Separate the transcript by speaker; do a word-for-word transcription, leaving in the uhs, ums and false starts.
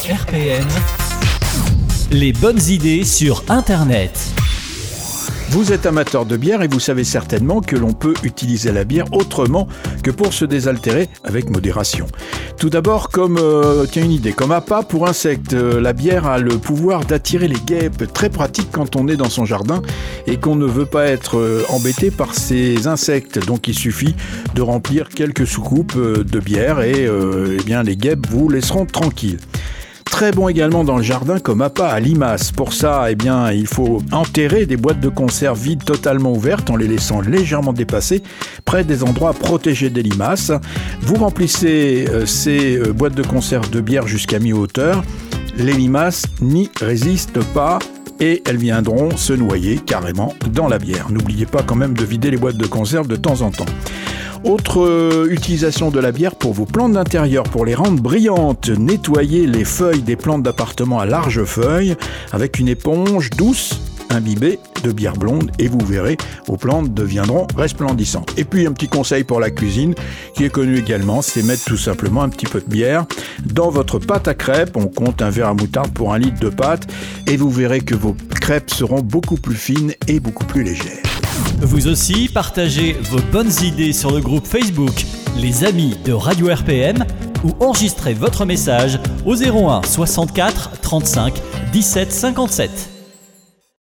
Speaker 1: R P M, les bonnes idées sur Internet.
Speaker 2: Vous êtes amateur de bière et vous savez certainement que l'on peut utiliser la bière autrement que pour se désaltérer avec modération. Tout d'abord, comme euh, tiens une idée, comme appât pour insectes, euh, la bière a le pouvoir d'attirer les guêpes, très pratique quand on est dans son jardin et qu'on ne veut pas être euh, embêté par ces insectes. Donc il suffit de remplir quelques soucoupes euh, de bière et euh, eh bien les guêpes vous laisseront tranquilles. Très bon également dans le jardin comme appât à limaces. Pour ça, eh bien, il faut enterrer des boîtes de conserve vides totalement ouvertes en les laissant légèrement dépasser près des endroits protégés des limaces. Vous remplissez euh, ces euh, boîtes de conserve de bière jusqu'à mi-hauteur. Les limaces n'y résistent pas et elles viendront se noyer carrément dans la bière. N'oubliez pas quand même de vider les boîtes de conserve de temps en temps. Autre euh, utilisation de la bière pour vos plantes d'intérieur, pour les rendre brillantes. Nettoyez les feuilles des plantes d'appartement à larges feuilles avec une éponge douce imbibée de bière blonde et vous verrez, vos plantes deviendront resplendissantes. Et puis un petit conseil pour la cuisine qui est connu également, c'est mettre tout simplement un petit peu de bière dans votre pâte à crêpes. On compte un verre à moutarde pour un litre de pâte et vous verrez que vos crêpes seront beaucoup plus fines et beaucoup plus légères.
Speaker 1: Vous aussi, partagez vos bonnes idées sur le groupe Facebook Les Amis de Radio R P M ou enregistrez votre message au zéro un soixante-quatre trente-cinq dix-sept cinquante-sept.